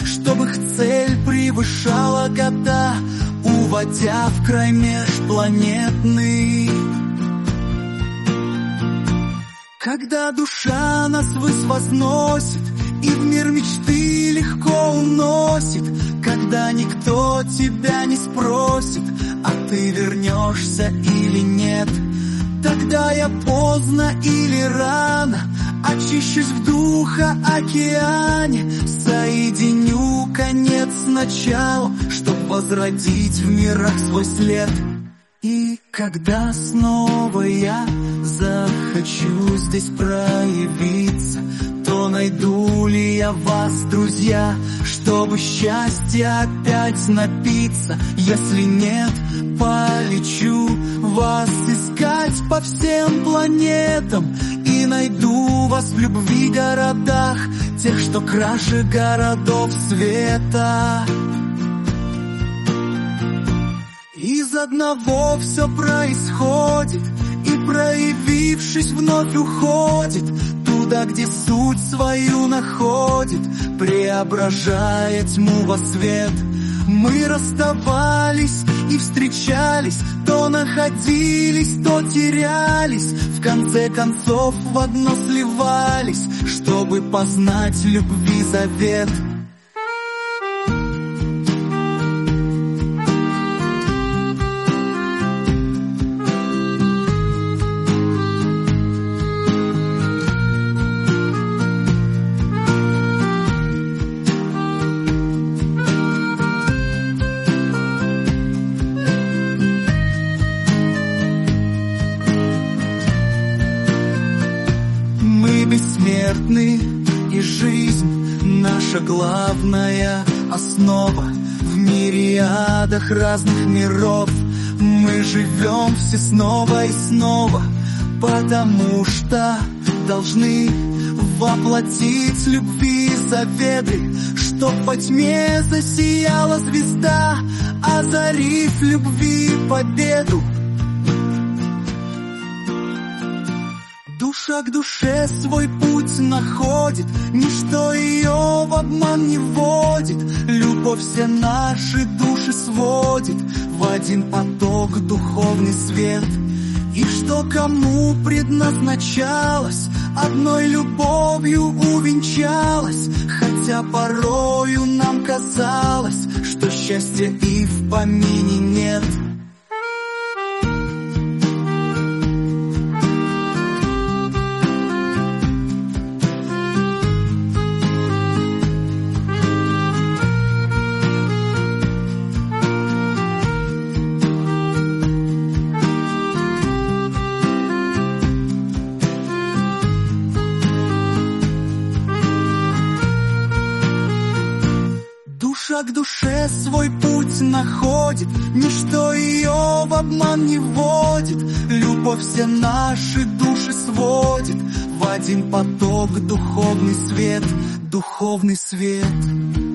чтобы их цель превышала года, уводя в край межпланетный. Когда душа нас ввысь возносит и в мир мечты легко уносит, когда никто тебя не спросит, а ты вернешься или нет, тогда я поздно или рано очищусь в духа океане, соединю конец с началом, чтоб возродить в мирах свой след. И когда снова я захочу здесь проявиться, то найду ли я вас, друзья, чтобы счастья опять напиться? Если нет, полечу вас искать по всем планетам и найду вас в любви городах, тех, что краше городов света. Из одного все происходит, и проявившись вновь уходит туда, где суть свою находит, преображая тьму во свет. Мы расставались и встречались, то находились, то терялись, в конце концов в одно сливались, чтобы познать любви завет. Бессмертны, и жизнь наша главная основа. В мириадах разных миров мы живем все снова и снова, потому что должны воплотить любви заветы, чтоб по тьме засияла звезда, озарив любви победу. Душа к душе свой путь находит, ничто ее в обман не вводит. Любовь все наши души сводит в один поток духовный свет. И что кому предназначалось, одной любовью увенчалось, хотя порою нам казалось, что счастья и в помине нет. Душа к душе свой путь находит, ничто ее в обман не вводит. Любовь все наши души сводит в один поток духовный свет, духовный свет.